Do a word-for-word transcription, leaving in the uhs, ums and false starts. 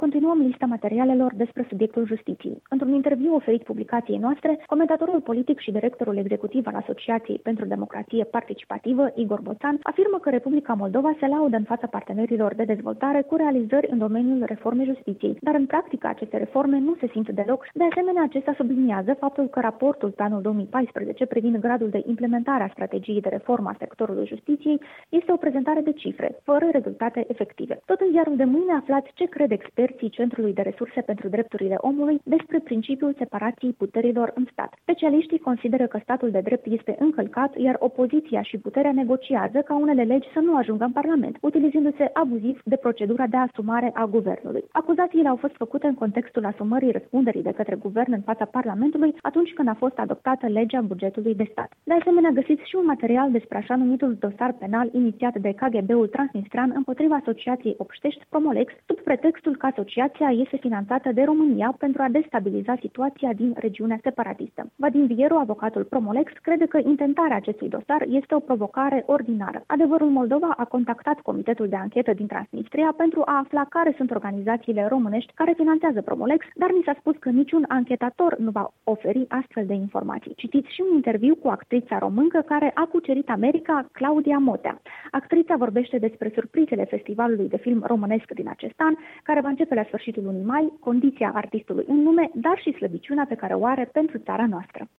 Continuăm lista materialelor despre subiectul justiției. Într-un interviu oferit publicației noastre, comentatorul politic și directorul executiv al Asociației pentru Democrație Participativă, Igor Boțan, afirmă că Republica Moldova se laudă în fața partenerilor de dezvoltare cu realizări în domeniul reformei justiției, dar în practică aceste reforme nu se simt deloc. De asemenea, acesta subliniază faptul că raportul pe anul două mii paisprezece privind gradul de implementare a strategiei de reformă a sectorului justiției este o prezentare de cifre, fără rezultate efective. Tot în ziarul de mâine aflați ce cred experții Centrului de Resurse pentru Drepturile Omului despre principiul separației puterilor în stat. Specialiștii consideră că statul de drept este încălcat, iar opoziția și puterea negociază ca unele legi să nu ajungă în Parlament, utilizându-se abuziv de procedura de asumare a guvernului. Acuzațiile au fost făcute în contextul asumării răspunderii de către guvern în fața Parlamentului atunci când a fost adoptată legea bugetului de stat. De asemenea, găsiți și un material despre așa numitul dosar penal inițiat de K G B-ul transnistran împotriva Asociației Obștești Promolex, sub pretextul că asociația este finanțată de România pentru a destabiliza situația din regiunea separatistă. Vadim Vieru, avocatul Promolex, crede că intentarea acestui dosar este o provocare ordinară. Adevărul Moldova a contactat Comitetul de Anchetă din Transnistria pentru a afla care sunt organizațiile românești care finanțează Promolex, dar ni s-a spus că niciun anchetator nu va oferi astfel de informații. Citiți și un interviu cu actrița româncă care a cucerit America, Claudia Motea. Actrița vorbește despre surprizele festivalului de film românesc din acest an, care va începe la sfârșitul lunii mai, condiția artistului în lume, dar și slăbiciunea pe care o are pentru țara noastră.